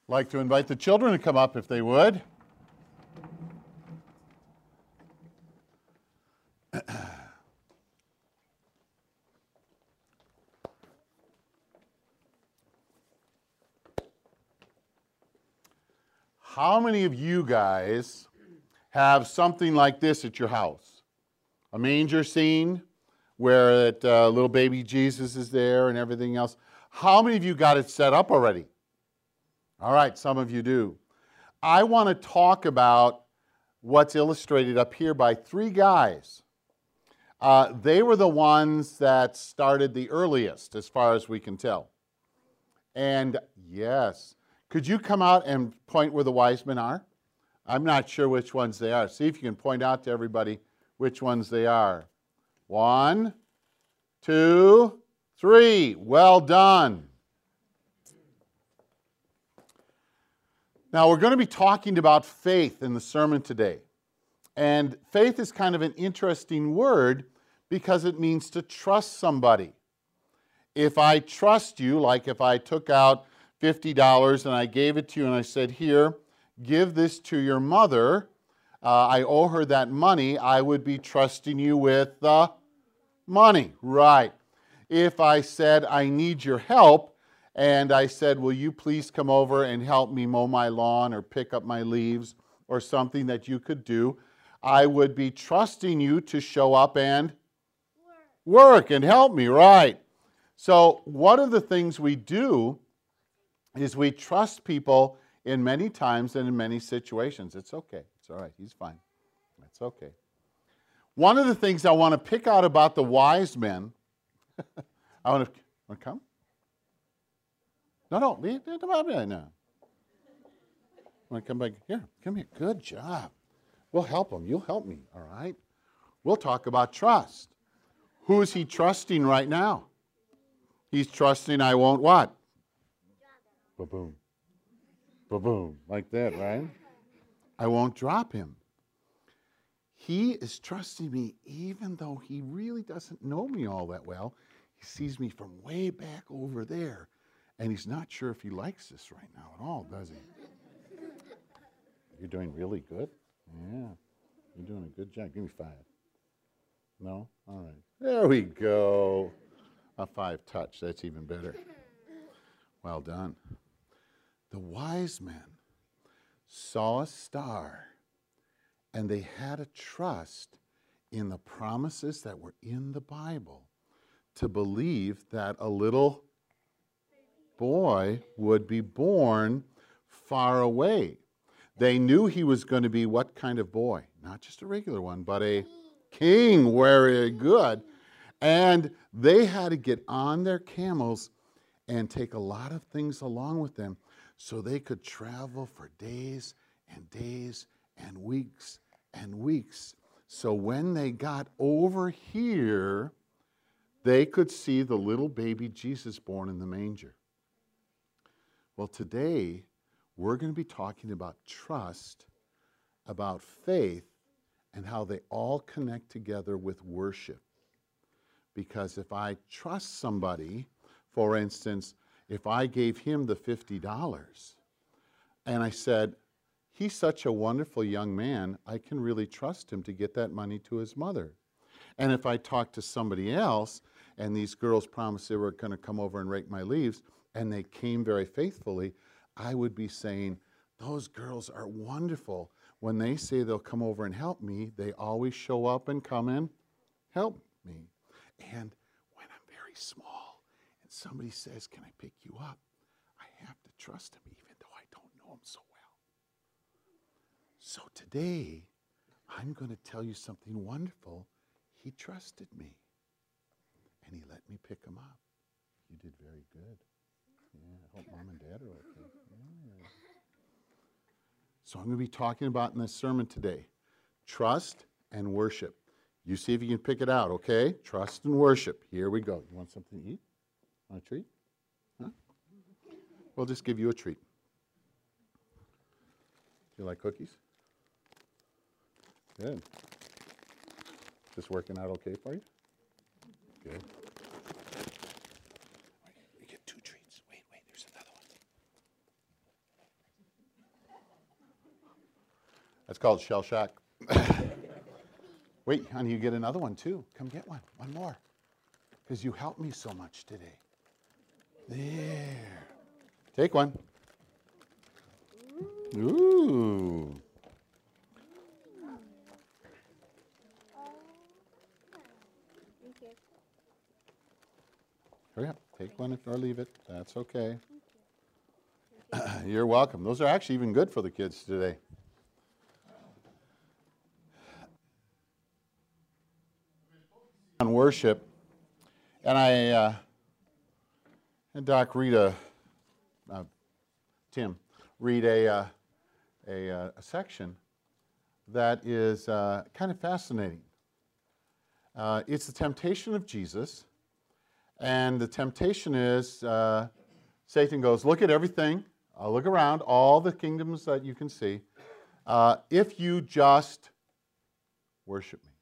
Like to invite the children to come up if they would. How many of you guys have something like this at your house? A manger scene where little baby Jesus is there and everything else. How many of you got it set up already? All right, some of you do. I want to talk about what's illustrated up here by three guys. They were the ones that started the earliest, as far as we can tell. And yes, could you come out and point where the wise men are? I'm not sure which ones they are. See if you can point out to everybody which ones they are. 1, 2, 3. Well done. Now, we're going to be talking about faith in the sermon today. And faith is kind of an interesting word because it means to trust somebody. If I trust you, like if I took out $50 and I gave it to you and I said, here, give this to your mother, I owe her that money, I would be trusting you with the money. Right. If I said, I need your help, and I said, will you please come over and help me mow my lawn or pick up my leaves or something that you could do, I would be trusting you to show up and work and help me, right? So one of the things we do is we trust people in many times and in many situations. It's okay. It's all right. He's fine. It's okay. One of the things I want to pick out about the wise men, I want to come? No, leave it about me now. I want to come back here. Come here. Good job. We'll help him. You'll help me, all right? We'll talk about trust. Who is he trusting right now? He's trusting I won't what? Ba-boom. Ba-boom. Like that, right? I won't drop him. He is trusting me even though he really doesn't know me all that well. He sees me from way back over there, and he's not sure if he likes this right now at all, does he? You're doing really good. Yeah. You're doing a good job. Give me 5. No? All right. There we go. A 5 touch. That's even better. Well done. The wise men saw a star, and they had a trust in the promises that were in the Bible to believe that a little boy would be born far away. They knew he was going to be what kind of boy? Not just a regular one, but a king. Very good. And they had to get on their camels and take a lot of things along with them so they could travel for days and days and weeks and weeks. So when they got over here, they could see the little baby Jesus born in the manger. Well, today, we're going to be talking about trust, about faith, and how they all connect together with worship. Because if I trust somebody, for instance, if I gave him the $50 and I said, he's such a wonderful young man, I can really trust him to get that money to his mother. And if I talked to somebody else and these girls promised they were going to come over and rake my leaves and they came very faithfully, I would be saying, those girls are wonderful. When they say they'll come over and help me, they always show up and come and help me. And when I'm very small and somebody says, can I pick you up? I have to trust him even though I don't know him so well. So today, I'm going to tell you something wonderful. He trusted me, and he let me pick him up. You did very good. Yeah, I hope Mom and Dad are okay. Yeah. So I'm going to be talking about in this sermon today, trust and worship. You see if you can pick it out, okay? Trust and worship. Here we go. You want something to eat? Want a treat? Huh? We'll just give you a treat. Do you like cookies? Good. This working out okay for you? Good. You get 2 treats. Wait, there's another one. That's called Shell Shack. Wait, honey, you get another one too. Come get one. One more. Because you helped me so much today. There. Take one. Ooh. Hurry up. Take one or leave it. That's okay. You're welcome. Those are actually even good for the kids today. On worship, and I and Doc read Tim read a section that is kind of fascinating. It's the temptation of Jesus, and the temptation is Satan goes, look at everything, look around, all the kingdoms that you can see, if you just worship me.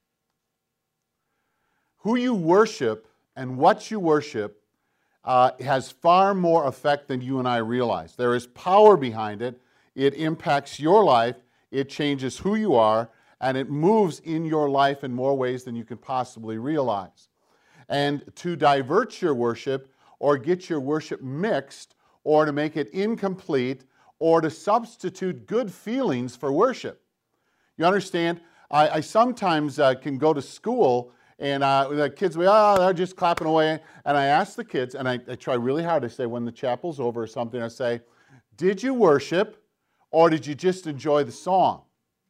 Who you worship and what you worship has far more effect than you and I realize. There is power behind it. It impacts your life. It changes who you are, and it moves in your life in more ways than you can possibly realize. And to divert your worship or get your worship mixed or to make it incomplete or to substitute good feelings for worship. You understand? I sometimes can go to school and the kids will be, they're just clapping away. And I ask the kids, and I try really hard to say when the chapel's over or something, I say, did you worship or did you just enjoy the song?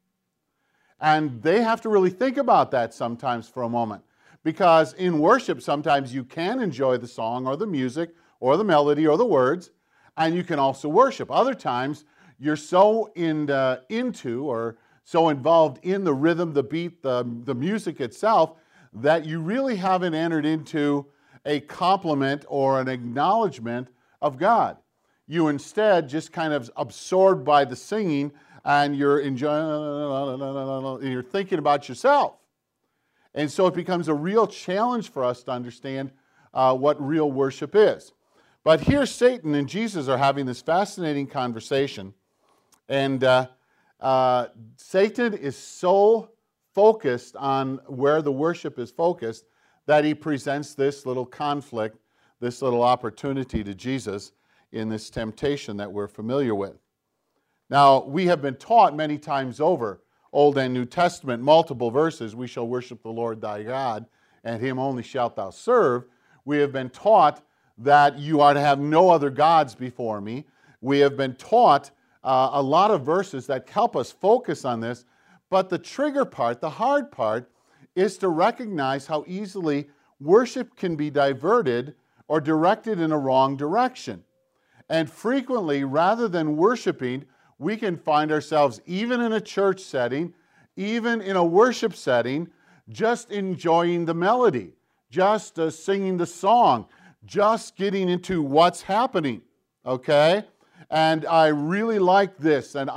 And they have to really think about that sometimes for a moment. Because in worship, sometimes you can enjoy the song or the music or the melody or the words, and you can also worship. Other times, you're so into or so involved in the rhythm, the beat, the music itself, that you really haven't entered into a compliment or an acknowledgement of God. You instead just kind of absorbed by the singing and you're enjoying, you're thinking about yourself. And so it becomes a real challenge for us to understand what real worship is. But here Satan and Jesus are having this fascinating conversation. And Satan is so focused on where the worship is focused that he presents this little conflict, this little opportunity to Jesus in this temptation that we're familiar with. Now, we have been taught many times over, Old and New Testament, multiple verses, we shall worship the Lord thy God, and him only shalt thou serve. We have been taught that you are to have no other gods before me. We have been taught a lot of verses that help us focus on this, but the trigger part, the hard part, is to recognize how easily worship can be diverted or directed in a wrong direction. And frequently, rather than worshiping, we can find ourselves, even in a church setting, even in a worship setting, just enjoying the melody, just singing the song, just getting into what's happening, okay? And I really like this, and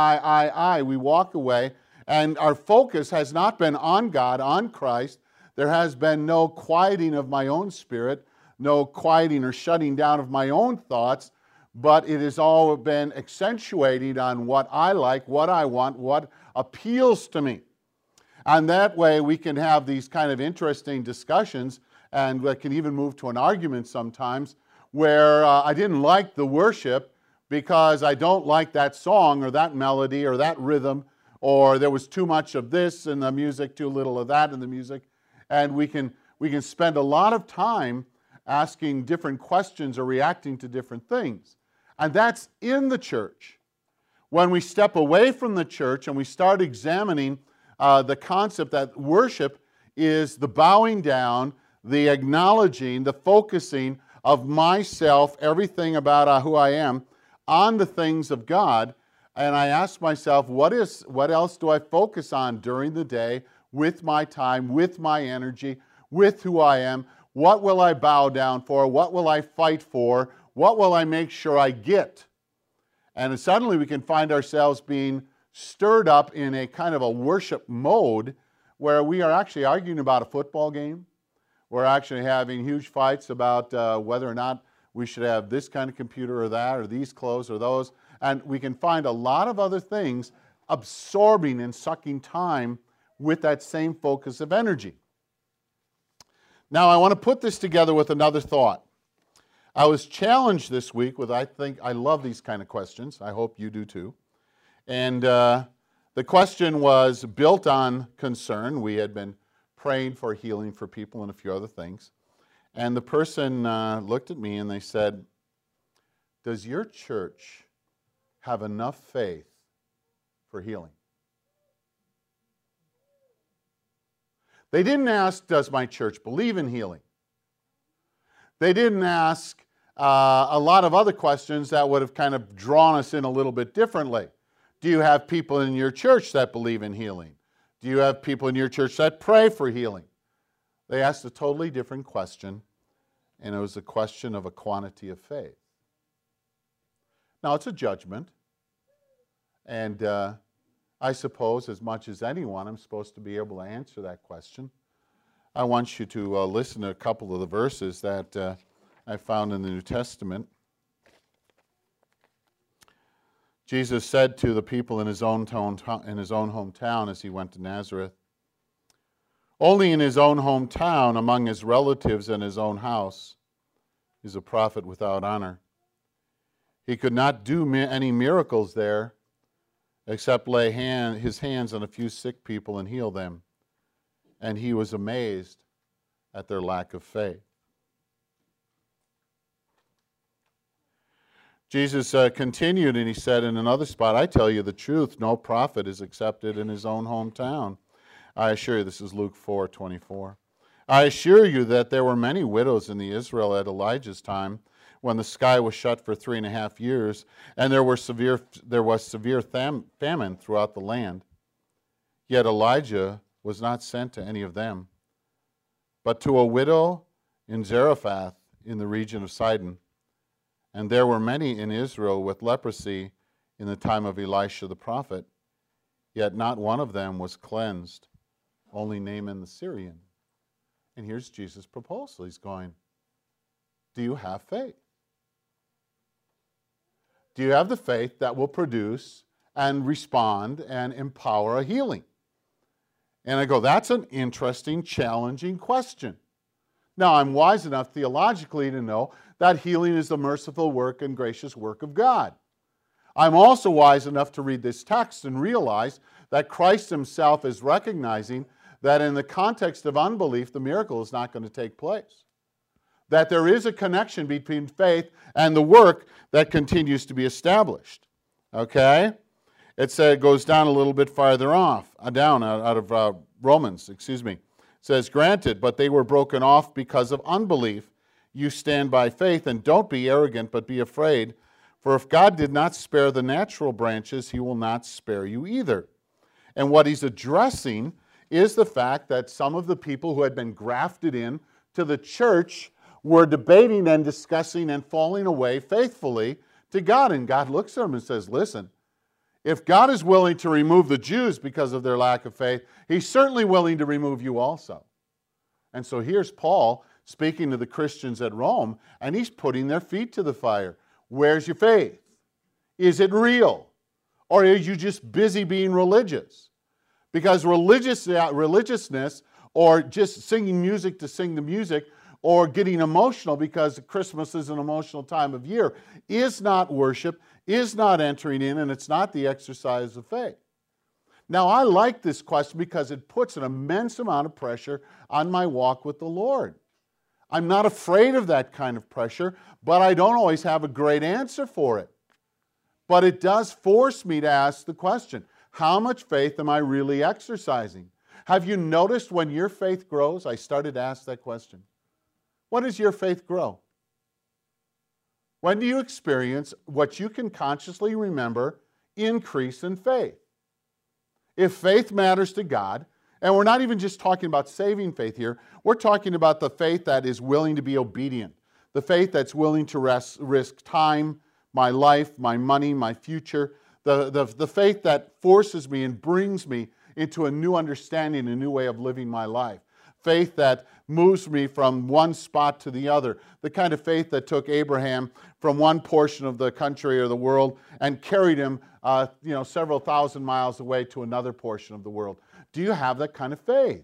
we walk away, and our focus has not been on God, on Christ. There has been no quieting of my own spirit, no quieting or shutting down of my own thoughts, but it has all been accentuating on what I like, what I want, what appeals to me. And that way we can have these kind of interesting discussions, and we can even move to an argument sometimes, where I didn't like the worship because I don't like that song or that melody or that rhythm, or there was too much of this in the music, too little of that in the music. And we can spend a lot of time asking different questions or reacting to different things. And that's in the church. When we step away from the church and we start examining the concept that worship is the bowing down, the acknowledging, the focusing of myself, everything about who I am, on the things of God, and I ask myself, what else do I focus on during the day, with my time, with my energy, with who I am? What will I bow down for? What will I fight for? What will I make sure I get? And suddenly we can find ourselves being stirred up in a kind of a worship mode where we are actually arguing about a football game. We're actually having huge fights about whether or not we should have this kind of computer or that, or these clothes or those. And we can find a lot of other things absorbing and sucking time with that same focus of energy. Now, I want to put this together with another thought. I was challenged this week with, I love these kind of questions. I hope you do too. And the question was built on concern. We had been praying for healing for people and a few other things. And the person looked at me and they said, does your church have enough faith for healing? They didn't ask, does my church believe in healing? They didn't ask a lot of other questions that would have kind of drawn us in a little bit differently. Do you have people in your church that believe in healing? Do you have people in your church that pray for healing? They asked a totally different question, and it was a question of a quantity of faith. Now, it's a judgment, and I suppose as much as anyone, I'm supposed to be able to answer that question. I want you to listen to a couple of the verses that I found in the New Testament. Jesus said to the people in his own hometown as he went to Nazareth, only in his own hometown, among his relatives and his own house, is a prophet without honor. He could not do any miracles there except lay his hands on a few sick people and heal them. And he was amazed at their lack of faith. Jesus continued and he said in another spot, I tell you the truth, no prophet is accepted in his own hometown. I assure you, this is Luke 4:24. I assure you that there were many widows in the Israel at Elijah's time, when the sky was shut for 3.5 years, and there was severe famine throughout the land. Yet Elijah was not sent to any of them, but to a widow in Zarephath in the region of Sidon. And there were many in Israel with leprosy in the time of Elisha the prophet, yet not one of them was cleansed, only Naaman the Syrian. And here's Jesus' proposal. He's going, do you have faith? Do you have the faith that will produce and respond and empower a healing? And I go, that's an interesting, challenging question. Now, I'm wise enough theologically to know that healing is the merciful work and gracious work of God. I'm also wise enough to read this text and realize that Christ himself is recognizing that in the context of unbelief, the miracle is not going to take place. That there is a connection between faith and the work that continues to be established. Okay? It goes down a little bit farther down out of Romans, It says, granted, but they were broken off because of unbelief. You stand by faith, and don't be arrogant, but be afraid. For if God did not spare the natural branches, he will not spare you either. And what he's addressing is the fact that some of the people who had been grafted in to the church were debating and discussing and falling away faithfully to God. And God looks at them and says, listen, if God is willing to remove the Jews because of their lack of faith, he's certainly willing to remove you also. And so here's Paul speaking to the Christians at Rome, and he's putting their feet to the fire. Where's your faith? Is it real? Or are you just busy being religious? Because religiousness, or just singing music to sing the music, or getting emotional because Christmas is an emotional time of year, is not worship, is not entering in, and it's not the exercise of faith. Now, I like this question because it puts an immense amount of pressure on my walk with the Lord. I'm not afraid of that kind of pressure, but I don't always have a great answer for it. But it does force me to ask the question, how much faith am I really exercising? Have you noticed when your faith grows? I started to ask that question. When does your faith grow? When do you experience what you can consciously remember increase in faith? If faith matters to God, and we're not even just talking about saving faith here, we're talking about the faith that is willing to be obedient, the faith that's willing to risk time, my life, my money, my future, the faith that forces me and brings me into a new understanding, a new way of living my life. faith that moves me from one spot to the other, the kind of faith that took Abraham from one portion of the country or the world and carried him several thousand miles away to another portion of the world. Do you have that kind of faith?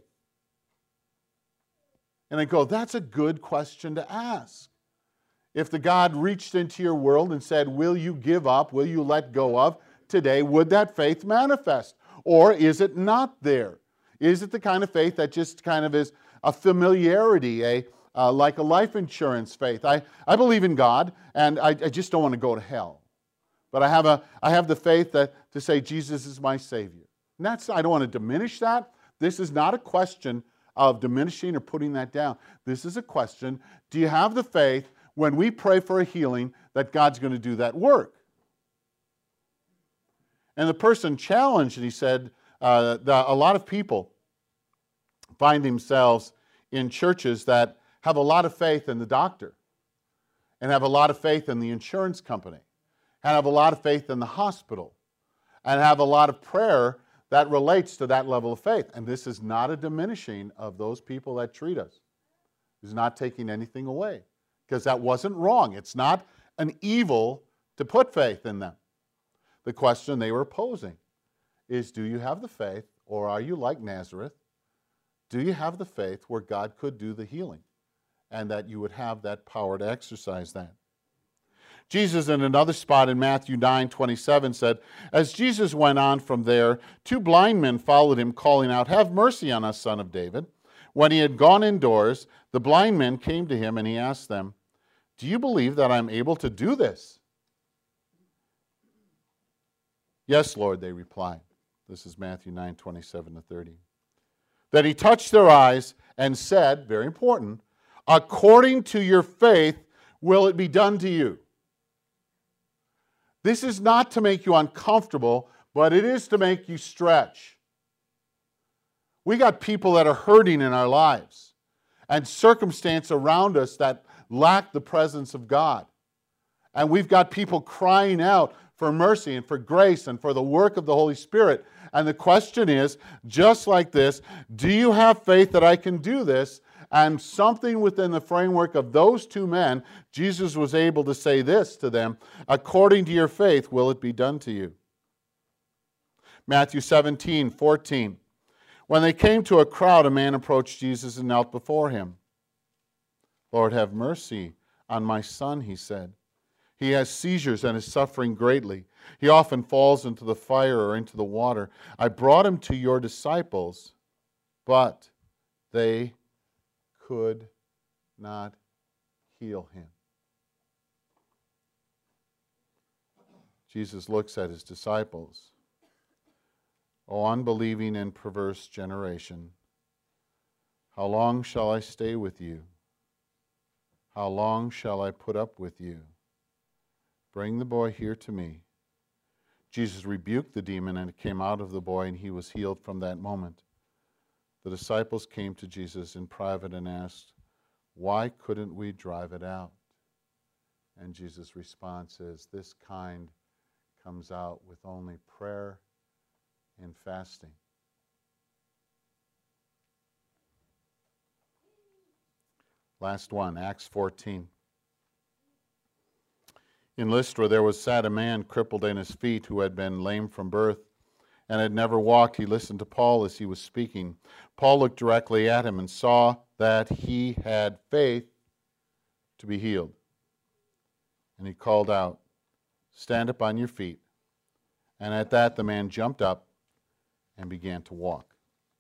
And I go, that's a good question to ask. If the God reached into your world and said, will you give up, will you let go of today, would that faith manifest? Or is it not there? Is it the kind of faith that just kind of is a familiarity, like a life insurance faith? I believe in God, and I just don't want to go to hell. But I have the faith to say Jesus is my Savior. And I don't want to diminish that. This is not a question of diminishing or putting that down. This is a question, do you have the faith when we pray for a healing that God's going to do that work? And the person challenged, and he said, that a lot of people find themselves in churches that have a lot of faith in the doctor and have a lot of faith in the insurance company and have a lot of faith in the hospital and have a lot of prayer that relates to that level of faith. And this is not a diminishing of those people that treat us. It's not taking anything away, because that wasn't wrong. It's not an evil to put faith in them. The question they were posing is, do you have the faith, or are you like Nazareth? Do you have the faith where God could do the healing and that you would have that power to exercise that? Jesus, in another spot in Matthew 9:27, said, as Jesus went on from there, 2 blind men followed him, calling out, have mercy on us, Son of David. When he had gone indoors, the blind men came to him, and he asked them, do you believe that I'm able to do this? Yes, Lord, they replied. This is Matthew 9:27-30. That he touched their eyes and said, very important, according to your faith will it be done to you. This is not to make you uncomfortable, but it is to make you stretch. We got people that are hurting in our lives and circumstance around us that lack the presence of God. And we've got people crying out for mercy and for grace and for the work of the Holy Spirit. And the question is, just like this, do you have faith that I can do this? And something within the framework of those 2 men, Jesus was able to say this to them, according to your faith will it be done to you. Matthew 17:14. When they came to a crowd, a man approached Jesus and knelt before him. Lord, have mercy on my son, he said. He has seizures and is suffering greatly. He often falls into the fire or into the water. I brought him to your disciples, but they could not heal him. Jesus looks at his disciples. O unbelieving and perverse generation, how long shall I stay with you? How long shall I put up with you? Bring the boy here to me. Jesus rebuked the demon, and it came out of the boy, and he was healed from that moment. The disciples came to Jesus in private and asked, why couldn't we drive it out? And Jesus' response is, this kind comes out with only prayer and fasting. Last one, Acts 14. In Lystra there sat a man crippled in his feet who had been lame from birth and had never walked. He listened to Paul as he was speaking. Paul looked directly at him and saw that he had faith to be healed. And he called out, stand up on your feet. And at that the man jumped up and began to walk.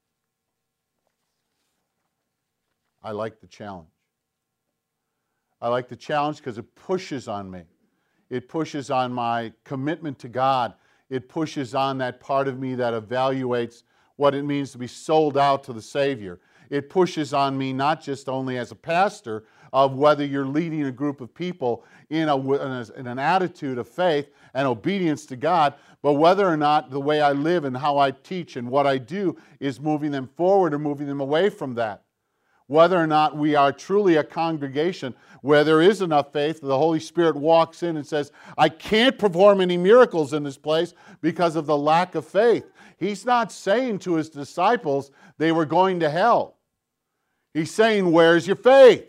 I like the challenge. I like the challenge because it pushes on me. It pushes on my commitment to God. It pushes on that part of me that evaluates what it means to be sold out to the Savior. It pushes on me not just only as a pastor of whether you're leading a group of people in an attitude of faith and obedience to God, but whether or not the way I live and how I teach and what I do is moving them forward or moving them away from that. Whether or not we are truly a congregation where there is enough faith that the Holy Spirit walks in and says, I can't perform any miracles in this place because of the lack of faith. He's not saying to his disciples they were going to hell. He's saying, where's your faith?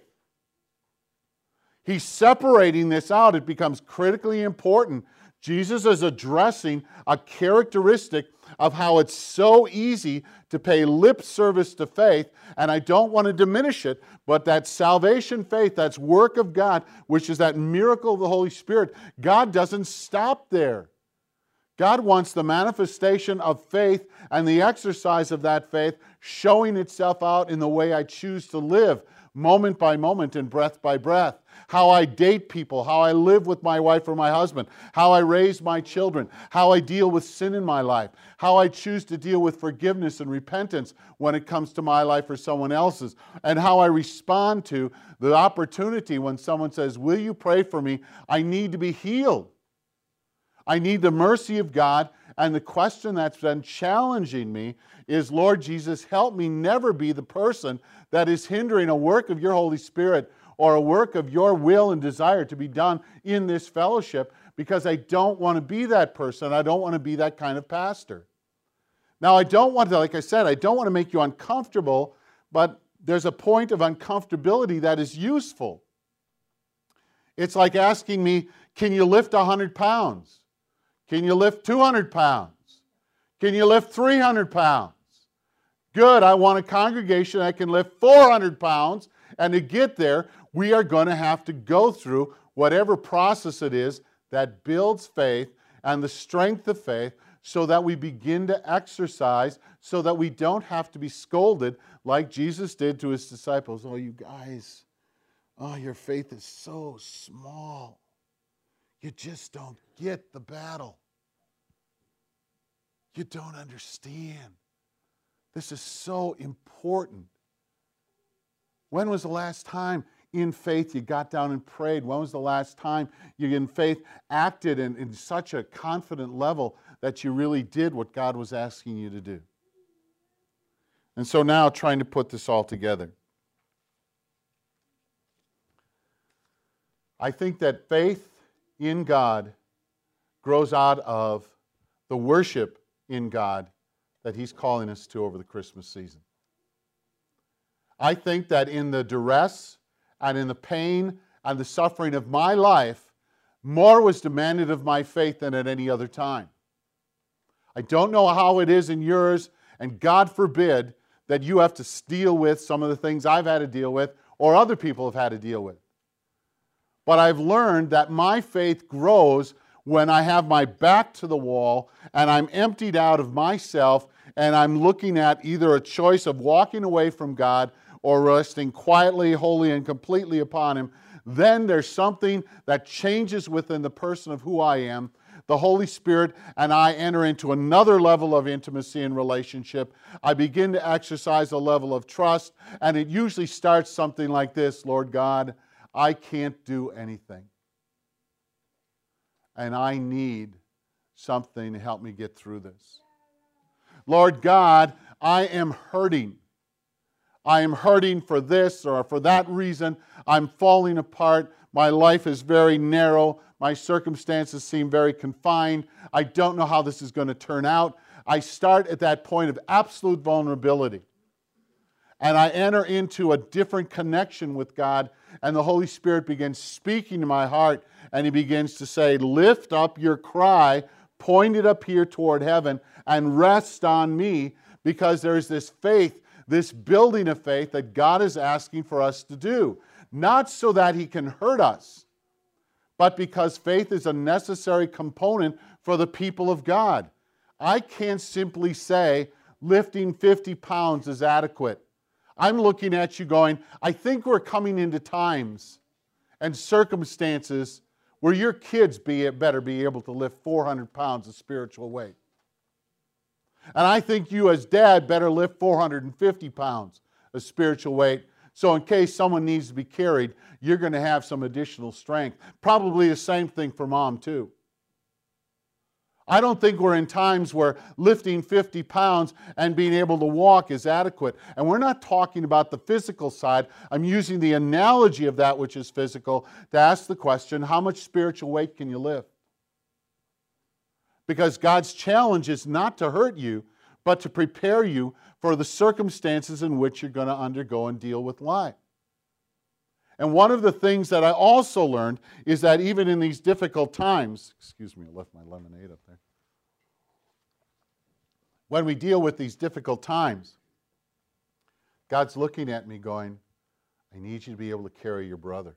He's separating this out. It becomes critically important. Jesus is addressing a characteristic of how it's so easy to pay lip service to faith, and I don't want to diminish it, but that salvation faith, that's work of God, which is that miracle of the Holy Spirit, God doesn't stop there. God wants the manifestation of faith and the exercise of that faith showing itself out in the way I choose to live, moment by moment and breath by breath. How I date people, how I live with my wife or my husband, how I raise my children, how I deal with sin in my life, how I choose to deal with forgiveness and repentance when it comes to my life or someone else's, and how I respond to the opportunity when someone says, will you pray for me? I need to be healed. I need the mercy of God, and the question that's been challenging me is, Lord Jesus, help me never be the person that is hindering a work of your Holy Spirit or a work of your will and desire to be done in this fellowship, because I don't want to be that person. I don't want to be that kind of pastor. Now, I don't want to, like I said, I don't want to make you uncomfortable, but there's a point of uncomfortability that is useful. It's like asking me, can you lift 100 pounds? Can you lift 200 pounds? Can you lift 300 pounds? Good, I want a congregation that can lift 400 pounds, and to get there, we are going to have to go through whatever process it is that builds faith and the strength of faith so that we begin to exercise, so that we don't have to be scolded like Jesus did to his disciples. Oh, you guys, oh, your faith is so small. You just don't get the battle. You don't understand. This is so important. When was the last time in faith you got down and prayed? When was the last time you in faith acted in such a confident level that you really did what God was asking you to do? And so now trying to put this all together. I think that faith in God grows out of the worship in God that he's calling us to over the Christmas season. I think that in the duress and in the pain and the suffering of my life, more was demanded of my faith than at any other time. I don't know how it is in yours, and God forbid that you have to deal with some of the things I've had to deal with or other people have had to deal with. But I've learned that my faith grows when I have my back to the wall and I'm emptied out of myself and I'm looking at either a choice of walking away from God or resting quietly, wholly, and completely upon him. Then there's something that changes within the person of who I am. The Holy Spirit and I enter into another level of intimacy and relationship. I begin to exercise a level of trust, and it usually starts something like this: Lord God, I can't do anything, and I need something to help me get through this. Lord God, I am hurting. I am hurting for this or for that reason. I'm falling apart. My life is very narrow. My circumstances seem very confined. I don't know how this is going to turn out. I start at that point of absolute vulnerability. And I enter into a different connection with God, and the Holy Spirit begins speaking to my heart, and he begins to say, lift up your cry, point it up here toward heaven, and rest on me, because there's this faith, this building of faith that God is asking for us to do. Not so that he can hurt us, but because faith is a necessary component for the people of God. I can't simply say lifting 50 pounds is adequate. I'm looking at you going, I think we're coming into times and circumstances where your kids better be able to lift 400 pounds of spiritual weight. And I think you as dad better lift 450 pounds of spiritual weight. So in case someone needs to be carried, you're going to have some additional strength. Probably the same thing for mom too. I don't think we're in times where lifting 50 pounds and being able to walk is adequate. And we're not talking about the physical side. I'm using the analogy of that which is physical to ask the question, how much spiritual weight can you lift? Because God's challenge is not to hurt you, but to prepare you for the circumstances in which you're going to undergo and deal with life. And one of the things that I also learned is that even in these difficult times, excuse me, I left my lemonade up there. When we deal with these difficult times, God's looking at me going, I need you to be able to carry your brother.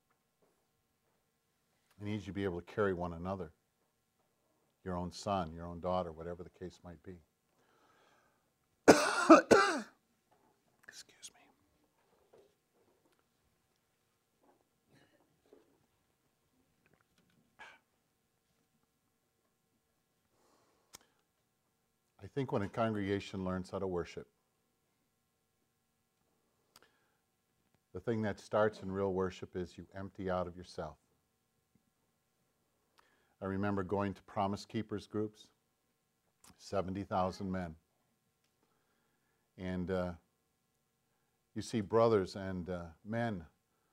I need you to be able to carry one another. Your own son, your own daughter, whatever the case might be. Excuse me. I think when a congregation learns how to worship, the thing that starts in real worship is you empty out of yourself. I remember going to Promise Keepers groups, 70,000 men. And you see brothers and men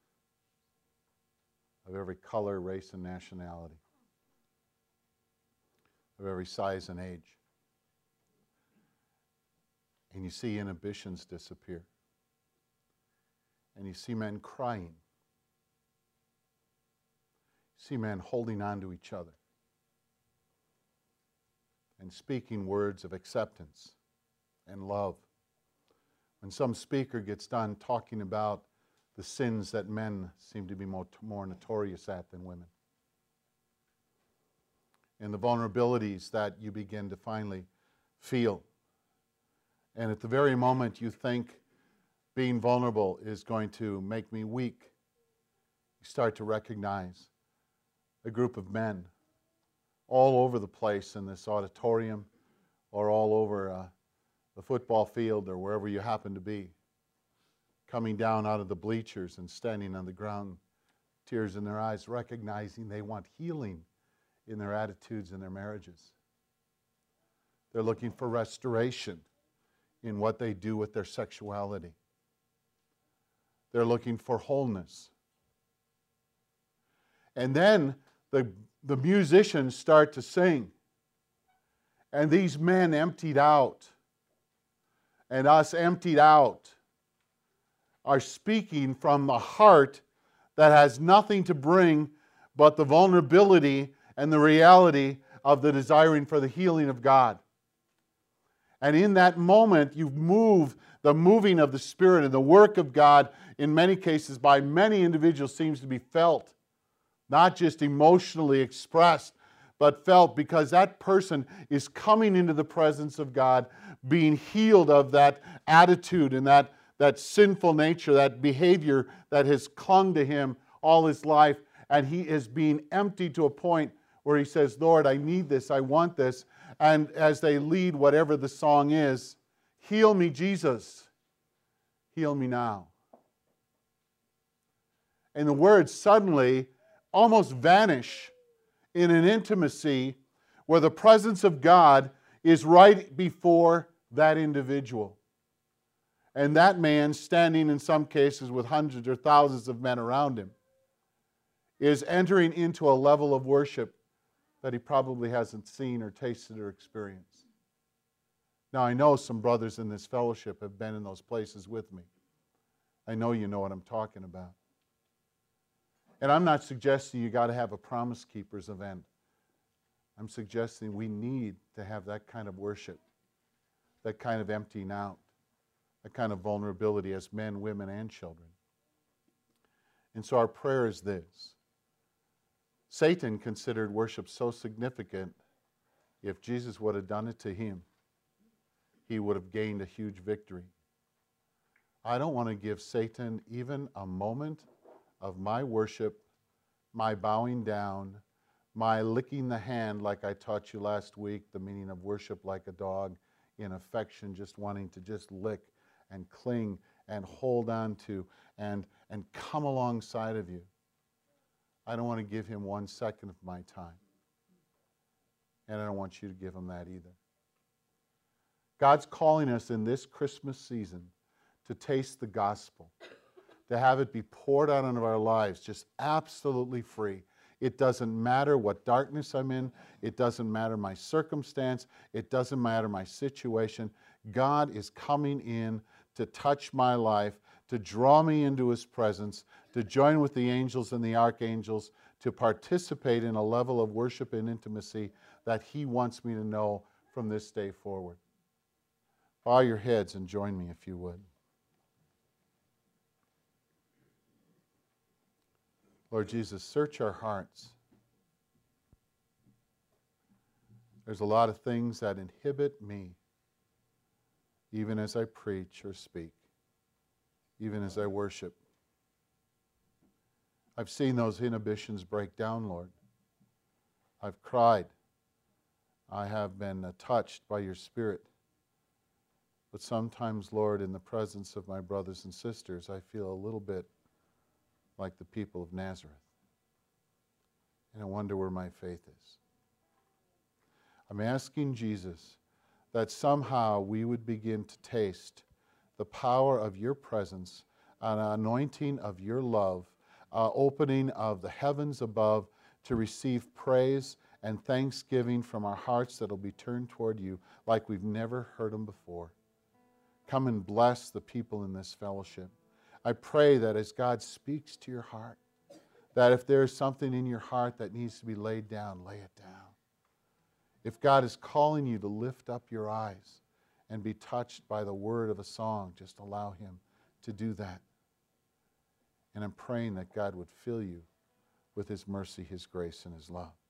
of every color, race, and nationality, of every size and age. And you see inhibitions disappear. And you see men crying. You see men holding on to each other and speaking words of acceptance and love. When some speaker gets done talking about the sins that men seem to be more notorious at than women, and the vulnerabilities that you begin to finally feel, and at the very moment you think being vulnerable is going to make me weak, you start to recognize a group of men all over the place in this auditorium or all over the football field or wherever you happen to be, coming down out of the bleachers and standing on the ground, tears in their eyes, recognizing they want healing in their attitudes and their marriages. They're looking for restoration in what they do with their sexuality. They're looking for wholeness. And then the musicians start to sing. And these men emptied out, and us emptied out, are speaking from the heart that has nothing to bring but the vulnerability and the reality of the desiring for the healing of God. And in that moment, you move the moving of the Spirit, and the work of God, in many cases, by many individuals, seems to be felt. Not just emotionally expressed, but felt, because that person is coming into the presence of God, being healed of that attitude and that sinful nature, that behavior that has clung to him all his life, and he is being emptied to a point where he says, Lord, I need this, I want this. And as they lead whatever the song is, heal me, Jesus, heal me now. And the words suddenly almost vanish in an intimacy where the presence of God is right before that individual. And that man, standing in some cases with hundreds or thousands of men around him, is entering into a level of worship that he probably hasn't seen or tasted or experienced. Now, I know some brothers in this fellowship have been in those places with me. I know you know what I'm talking about. And I'm not suggesting you got to have a Promise Keepers event. I'm suggesting we need to have that kind of worship, that kind of emptying out, that kind of vulnerability as men, women, and children. And so our prayer is this. Satan considered worship so significant, if Jesus would have done it to him, he would have gained a huge victory. I don't want to give Satan even a moment of my worship, my bowing down, my licking the hand like I taught you last week, the meaning of worship like a dog, in affection, just wanting to just lick and cling and hold on to and come alongside of you. I don't want to give him 1 second of my time. And I don't want you to give him that either. God's calling us in this Christmas season to taste the gospel, to have it be poured out into our lives, just absolutely free. It doesn't matter what darkness I'm in. It doesn't matter my circumstance. It doesn't matter my situation. God is coming in to touch my life, to draw me into His presence, to join with the angels and the archangels, to participate in a level of worship and intimacy that He wants me to know from this day forward. Bow your heads and join me if you would. Lord Jesus, search our hearts. There's a lot of things that inhibit me, even as I preach or speak, even as I worship. I've seen those inhibitions break down, Lord. I've cried. I have been touched by your Spirit. But sometimes, Lord, in the presence of my brothers and sisters, I feel a little bit like the people of Nazareth. And I wonder where my faith is. I'm asking Jesus that somehow we would begin to taste the power of your presence, an anointing of your love, opening of the heavens above to receive praise and thanksgiving from our hearts that will be turned toward you like we've never heard them before. Come and bless the people in this fellowship. I pray that as God speaks to your heart, that if there's something in your heart that needs to be laid down, lay it down. If God is calling you to lift up your eyes and be touched by the word of a song, just allow Him to do that. And I'm praying that God would fill you with His mercy, His grace, and His love.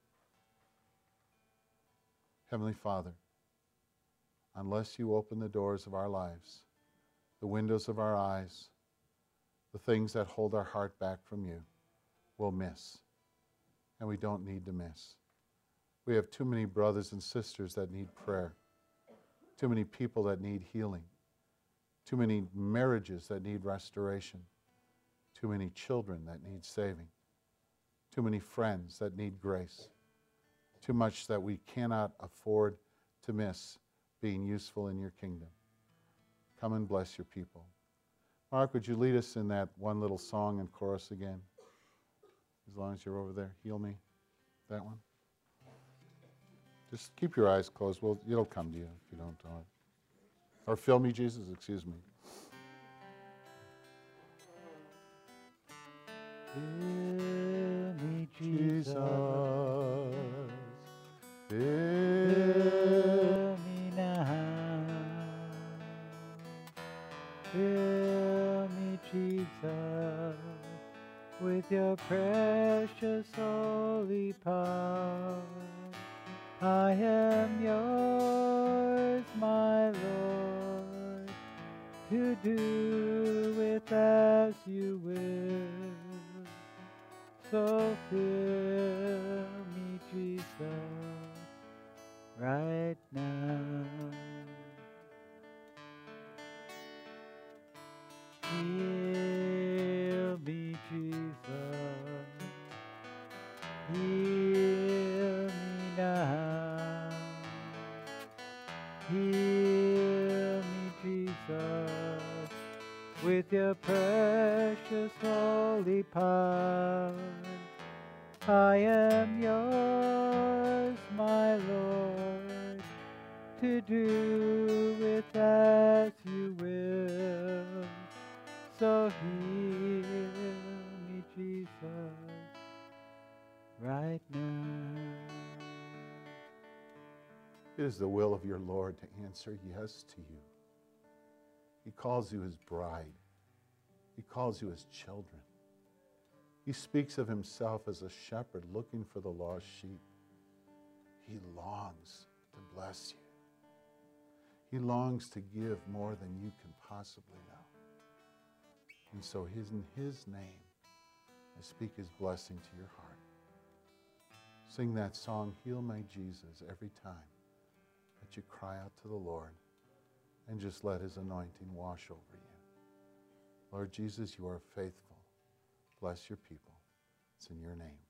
Heavenly Father, unless you open the doors of our lives, the windows of our eyes, the things that hold our heart back from you, we'll miss. And we don't need to miss. We have too many brothers and sisters that need prayer, too many people that need healing, too many marriages that need restoration, too many children that need saving, too many friends that need grace, too much that we cannot afford to miss being useful in your kingdom. Come and bless your people. Mark, would you lead us in that one little song and chorus again? As long as you're over there. Heal me. That one. Just keep your eyes closed. Well, it'll come to you if you don't do it. Or fill me, Jesus. Excuse me. Fill me, Jesus. Fill me now. Fill me, Jesus, with your precious holy power. I am yours, my Lord, to do with as you will. So fill me, Jesus, right now. Heal me, Jesus. Heal me now. Heal me, Jesus, with your precious holy power. I am yours, my Lord, to do with as you will. So heal me, Jesus, right now. It is the will of your Lord to answer yes to you. He calls you His bride. He calls you His children. He speaks of Himself as a shepherd looking for the lost sheep. He longs to bless you. He longs to give more than you can possibly know. And so in His name, I speak His blessing to your heart. Sing that song, Heal My Jesus, every time that you cry out to the Lord, and just let His anointing wash over you. Lord Jesus, you are faithful. Bless your people. It's in your name.